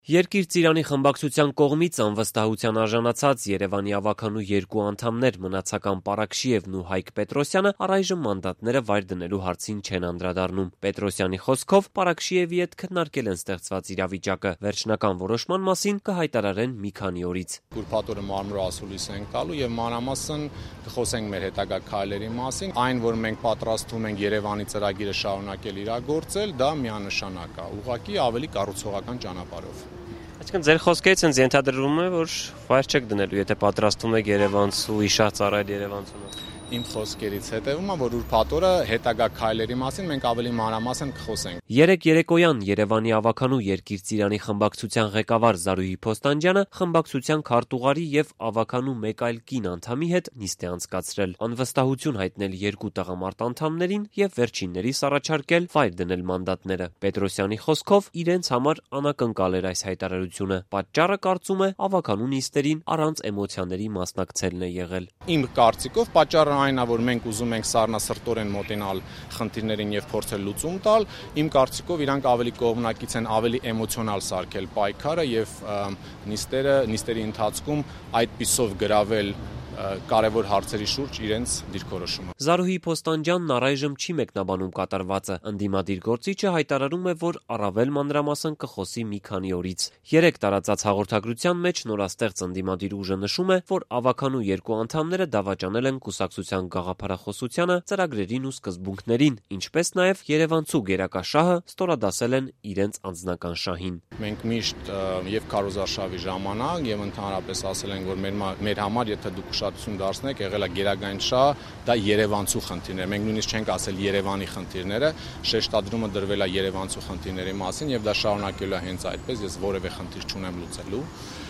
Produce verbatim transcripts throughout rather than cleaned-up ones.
Երկիր Ծիրանի խմբակցության կողմից անվստահության արժանացած Երևանի ավականու երկու անդամներ Մնացական Պարաքշիևն ու Հայկ Պետրոսյանը առայժմ մանդատները վայր դնելու հարցին չեն անդրադառնում։ Պետրոսյանի խոսքով Պարաքշիևի հետ քննարկել են ստեղծված իրավիճակը, վերջնական որոշման մասին կհայտարարեն մի քանի օրից։ Ուրբաթ օրը մարմնավոր ասուլիս ենք տալու եւ մանրամասն կխոսենք մեր հետագա քայլերի մասին։ Այն, որ մենք պատրաստվում ենք Երևանի ծրագիրը շարունակել իրագործել, դա միանշանակ է, ուղղակի ավելի կառուցողական ճանապարհով։ Այսինքն ձեր խոսքերից հենց ենթադրվում է, որ վայր չեք դնելու, եթե պատրաստվում եք Երևանցու իշահ ծառայել Երևանցուն։ Իմ խոսքերից հետևում է, որ ուրբաթ օրը հետագա քայլերի մասին մենք ավելի մանրամասն կխոսենք։ Երեկ երեկոյան Երևանի ավականու Երկիր Ծիրանի խմբակցության ղեկավար Զարուհի Փոստանջյանը խմբակցության քարտուղարի եւ ավականու մեկ այլ կին անդամի հետ նիստ է անցկացրել, անվստահություն հայտնել երկու տղամարդ անդամներին եւ վերջիններիս առաջարկել վայր դնել մանդատները։ Պետրոսյանի խոսքով իրենց համար անակնկալ էր այս հայտարարությունը։ Պատճառը, կարծում է, ավականու նիստերին առանց էմոցիաների մասնակցելն է եղել։ Իմ կարծիքով պատճառը այն է, որ մենք ուզում ենք սառնասրտորեն մոտենալ խնդիրներին եւ փորձել լուծում տալ, իմ կարծիքով իրանք ավելի կողմնակից են, ավելի էմոցիոնալ սարքել պայքարը եւ նիստերը, նիստերի ընթացքում այդպիսով գրավել կարևոր հարցերի շուրջ իրենց դիրքորոշումը։ Զարուհի Փոստանջյանն առայժմ չի մեկնաբանում կատարվածը։ Ընդդիմադիր գործիչը հայտարարում է, որ առավել մանրամասն կխոսի մի քանի օրից։ Երեկ տարածած հաղորդագրության մեջ նորաստեղծ ընդդիմադիր ուժը նշում է, որ ավականու երկու անդամները դավաճանել են կուսակցության գաղափարախոսությանը, ծրագրերին ու սկզբունքներին, ինչպես նաև Երևանցու գերակաշահը ստորադասել են իրենց անձնական շահին։ Մենք միշտ եւ քարոզարշավի ժամանակ եւ ընդհանրապես ասել ենք, որ մեր մեր համար, եթե դուք ուշադրություն դարձնեք, եղել է գերագույն շահ, դա Երևանցու խնդիրներ։ Մենք նույնիսկ չենք ասել Երևանի խնդիրները, շեշտադրումը դրվել է Երևանցու խնդիրների մասին եւ դա շարունակելու է հենց այդպես, ես որևէ խնդիր չունեմ լուծելու։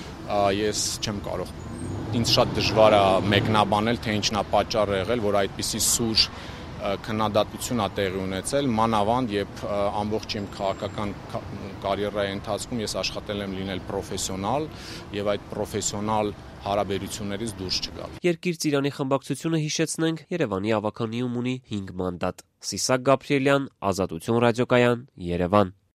Ես չեմ կարող, ինձ շատ դժվար է մեկնաբանել, թե ինչն է պատճառը եղել, որ այդպիսի սուր քննադատություն է տեղի ունեցել, մանավանդ երբ ամբողջ իմ քաղաքական կարիերայի ընթացքում ես աշխատել եմ լինել պրոֆեսիոնալ եւ այդ պրոֆեսիոնալ հարաբերություններից դուրս չգալ։ Երկիր Ծիրանի խմբակցությունը, հիշեցնենք, Երևանի ավականիում ունի հինգ մանդատ։ Սիսակ Գաբրիելյան, Ազատություն ռադիոկայան, Երևան։